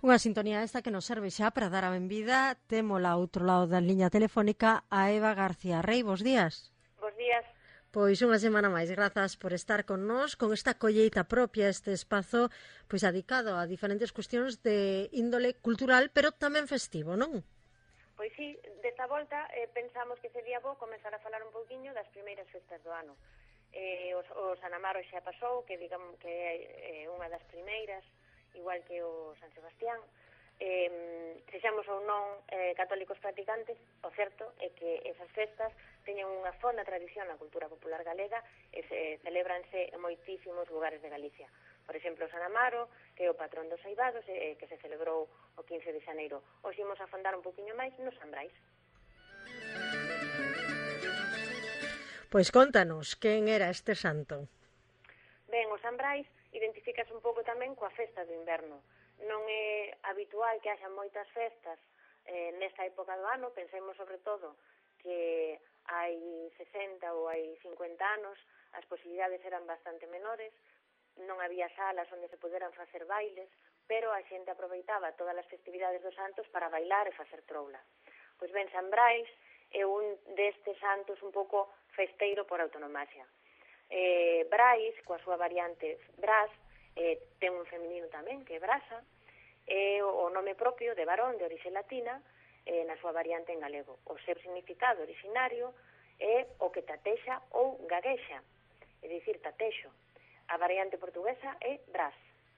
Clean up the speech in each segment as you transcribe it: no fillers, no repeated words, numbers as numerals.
Unha sintonía esta que nos serve xa para dar a benvida. Témola ao outro lado da liña telefónica a Eva García Rei. Bos días. Bos días. Pois unha semana máis, grazas por estar con nós, con esta colleita propia, este espazo pois dedicado a diferentes cuestións de índole cultural, pero tamén festivo, non? Pois sí, desta volta pensamos que sería bo comenzar a falar un pouquiño das primeiras festas do ano. O San Amaro xa pasou, que digamos que é unha das primeiras, igual que o San Sebastián. Sexamos ou non católicos practicantes, o certo é que esas festas teñen unha fonda tradición na cultura popular galega e celebranse en moitísimos lugares de Galicia. Por exemplo, o San Amaro, que é o patrón dos aivados, que se celebrou o 15 de xaneiro. Hoxe imos a fondar un poquinho máis no San Brais. Pois contanos, quen era este santo? Ben, o San Brais identificas un pouco tamén coa festa do inverno. Non é habitual que haxa moitas festas nesta época do ano. Pensemos sobre todo que hai 60 ou hai 50 anos as posibilidades eran bastante menores, non había salas onde se poderan facer bailes, pero a xente aproveitaba todas as festividades dos santos para bailar e facer troula. Pois ben, San Brais é un destes santos un pouco festeiro por autonomasia. Brais, coa súa variante Bras, ten un feminino tamén, que é Brasa, é o nome propio de varón de orixe latina, na súa variante en galego. O seu significado originario é o que tatexa ou gaguexa, é dicir, tatexo. A variante portuguesa é Bras.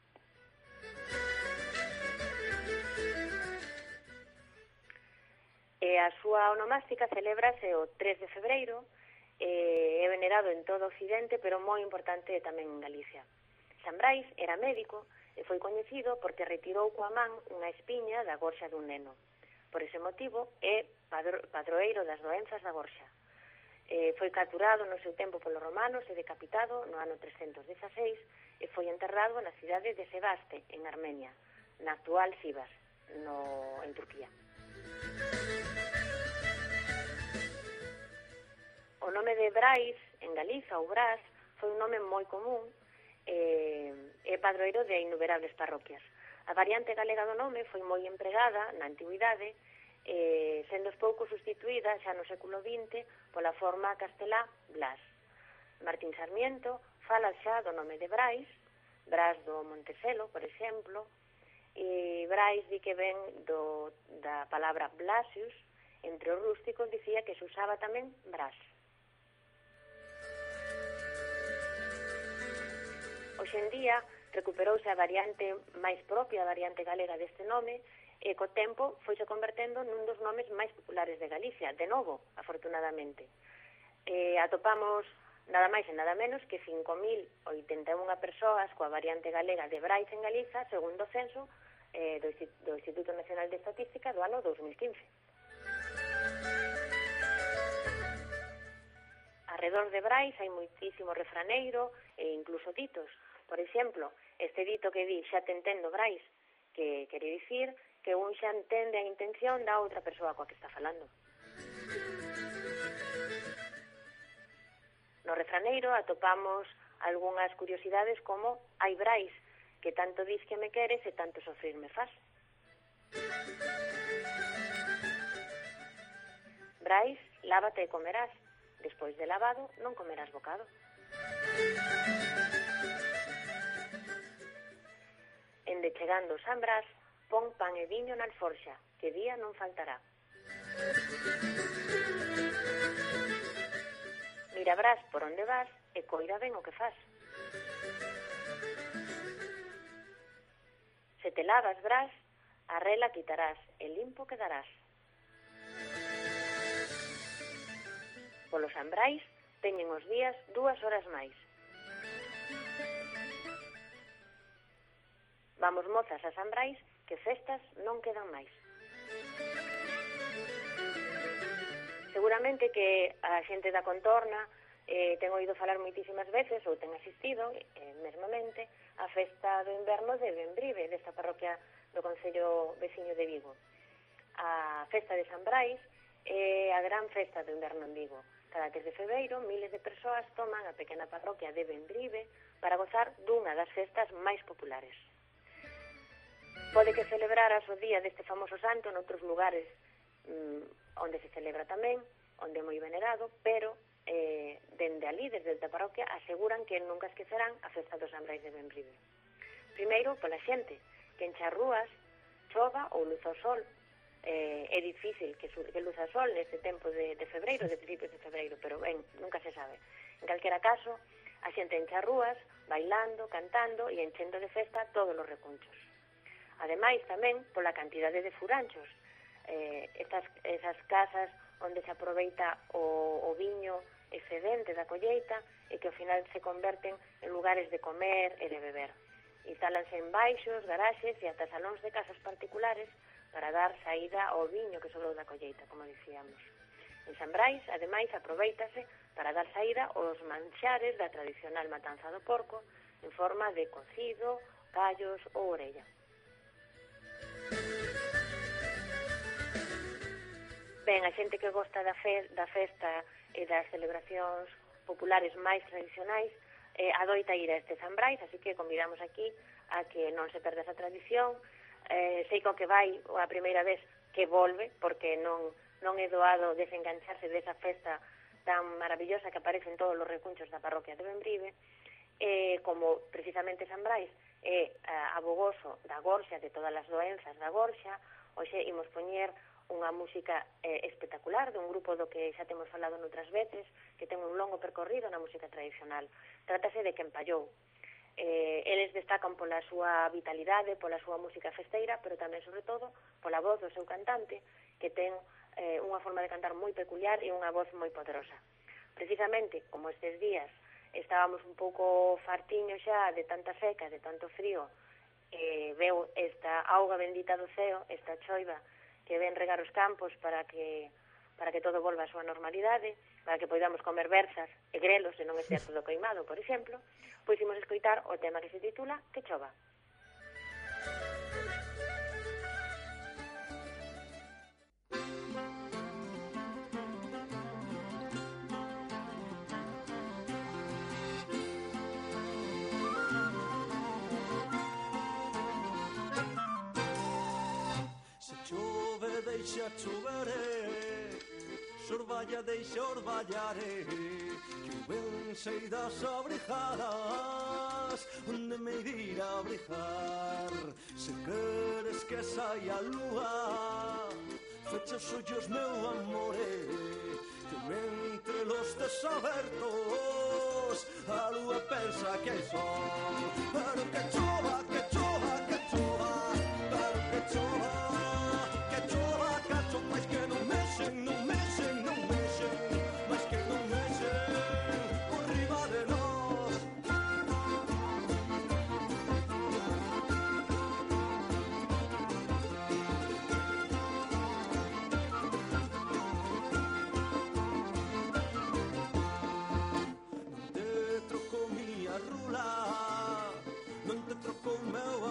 E a súa onomástica celébrase o 3 de febreiro, é venerado en todo o Occidente, pero moi importante tamén en Galicia. San Brais era médico e foi coñecido porque retirou coa man unha espiña da gorxa dun neno. Por ese motivo é padroeiro das doenzas da gorxa. Foi capturado no seu tempo polos romanos e decapitado no ano 316 e foi enterrado na cidade de Sebaste, en Armenia, na actual Sivas, en Turquía. O nome de Brais, en Galiza, ou Bras, foi un nome moi común e padroeiro de innumerables parroquias. A variante galega do nome foi moi empregada na antigüidade, sendo pouco sustituída xa no século XX pola forma castelá Blas. Martín Sarmiento fala xa do nome de Brais, Bras do Monteselo, por exemplo, e Brais di que ven da palabra Blasius. Entre os rústicos dicía que se usaba tamén Bras. Hoxe en día recuperouse a variante máis propia, a variante galega deste nome, e co tempo foise convertendo nun dos nomes máis populares de Galicia, de novo, afortunadamente. Atopamos nada máis e nada menos que 5.081 persoas coa variante galega de Brais en Galiza, segundo o censo do Instituto Nacional de Estatística do ano 2015. Arredor de Brais hai moitísimo refraneiro e incluso ditos. Por exemplo, este dito que di xa te entendo Brais, que quere dicir que un xa entende a intención da outra persoa coa que está falando. No refraneiro atopamos algunhas curiosidades como ai Brais, que tanto dis que me queres e tanto sofrir me fas. Brais, lávate e comerás. Despois de lavado non comerás bocado. Ende chegando San Bras, pon pan e viño na alforxa, que día non faltará. Mira Bras por onde vas e coida ben o que fas. Se te lavas Bras, a rela quitarás e limpo quedarás. Polo San Brais teñen os días 2 horas máis. Vamos mozas a San Brais, que festas non quedan máis. Seguramente que a xente da contorna ten oído falar moitísimas veces ou ten asistido, mesmamente, a festa do inverno de Bembrive, desta parroquia do concello veciño de Vigo. A festa de San Brais é a gran festa do inverno en Vigo. Cada 3 de febreiro, miles de persoas toman a pequena parroquia de Bembrive para gozar dunha das festas máis populares. Pode que celebraras o día deste famoso santo noutros lugares onde se celebra tamén, onde é moi venerado, pero dende ali, desde a parroquia, aseguran que nunca esquecerán a festa dos San Brais de Bembrive. Primeiro, pola xente, que enche as rúas, chova ou luz ao sol. É difícil que luz ao sol neste tempo de febreiro, de principios de febreiro, pero ben, nunca se sabe. En calquera caso, a xente enche as rúas, bailando, cantando e enchendo de festa todos os recunchos. Ademais, tamén, pola cantidade de furanchos, esas casas onde se aproveita o viño excedente da colleita e que ao final se converten en lugares de comer e de beber. Instálanse en baixos, garaxes e ata salóns de casas particulares para dar saída ao viño que sobrou da colleita, como dicíamos. En San Brais, ademais, aproveitase para dar saída aos manxares da tradicional matanza do porco en forma de cocido, callos ou orella. Ben, a xente que gosta da festa e das celebracións populares máis tradicionais adoita ir a este San Brais, así que convidamos aquí a que non se perda esa tradición. Sei que o que vai a primeira vez que volve, porque non é doado desengancharse desa festa tan maravillosa que aparece en todos os recunchos da parroquia de Bembrive, como precisamente San Brais é abogoso da gorxa, de todas as doenzas da gorxa, hoxe imos poñer unha música espectacular dun grupo do que xa temos falado noutras veces, que ten un longo percorrido na música tradicional. Trátase de Quen Pallou. Eles destacan pola súa vitalidade, pola súa música festeira, pero tamén, sobre todo, pola voz do seu cantante, que ten unha forma de cantar moi peculiar e unha voz moi poderosa. Precisamente, como estes días estábamos un pouco fartiños xa de tanta seca, de tanto frío, veu esta auga bendita do ceo, esta choiva, que ven regar os campos para que todo volva á súa normalidade, para que poidamos comer berzas e grelos e non estea todo queimado, por exemplo, pois imos escoitar o tema que se titula Que chova. Deixa choveré, xorballa deixa orballare, que o ben sei das abrigadas, onde me ir a abrigar. Se queres que saia a lúa, fecha os ollos, meu amore, que entre los desabertos a lúa pensa que hai sol. Pero que chova, que chova, que chova, pero que chova. Mas que non mexen, non mexen, non mexen, mas que non mexen por riba de nós. Non te troco miña rula, non te troco meu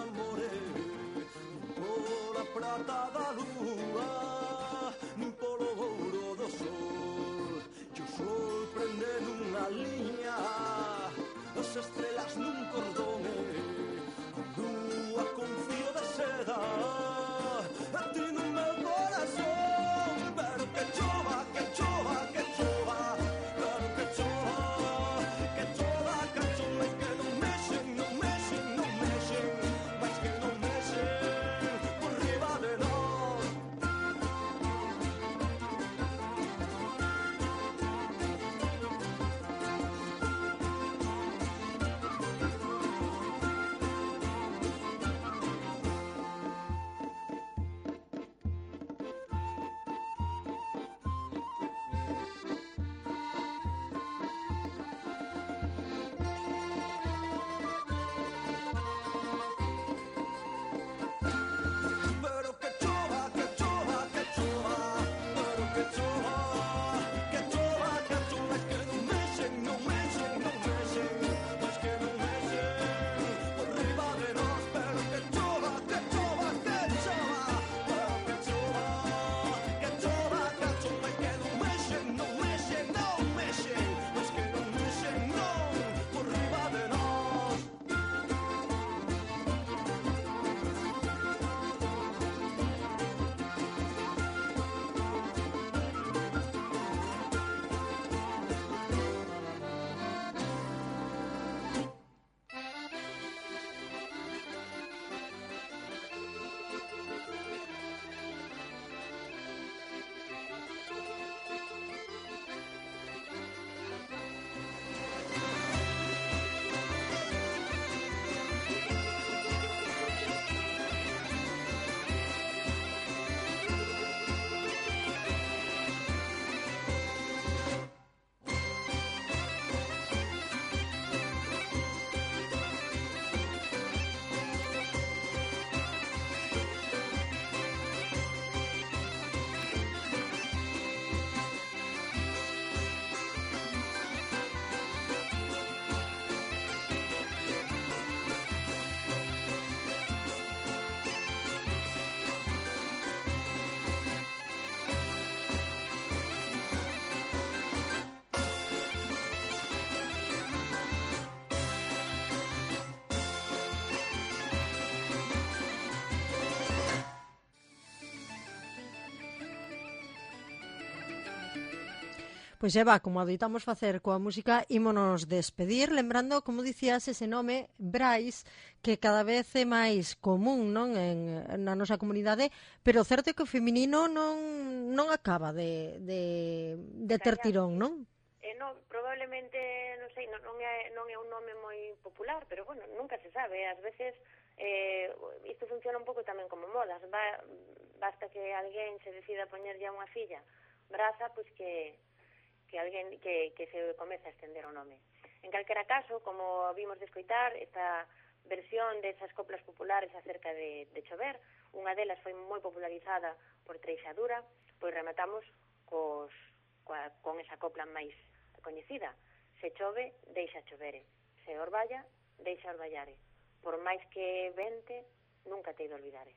Pois Eva, como adoitamos facer coa música, ímonos despedir, lembrando, como dicías, ese nome Brais, que cada vez é máis común, non, na nosa comunidade, pero certo é que o feminino non acaba de ter tirón, non? Non, probablemente, non sei, non é un nome moi popular, pero bueno, nunca se sabe, ás veces isto funciona un pouco tamén como modas, basta que alguén se decida a poñerlle a unha filla Braza, pois que alguén que se comeza a estender o nome. En calquera caso, como vimos de escoitar, esta versión desas coplas populares acerca de chover, unha delas foi moi popularizada por Treixadura, pois rematamos con esa copla máis coñecida. Se chove, deixa chovere. Se orballa, deixa orballare. Por máis que vente, nunca te ido olvidare.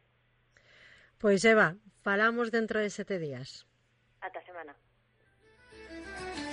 Pois Eva, falamos dentro de 7 días. Ata semana.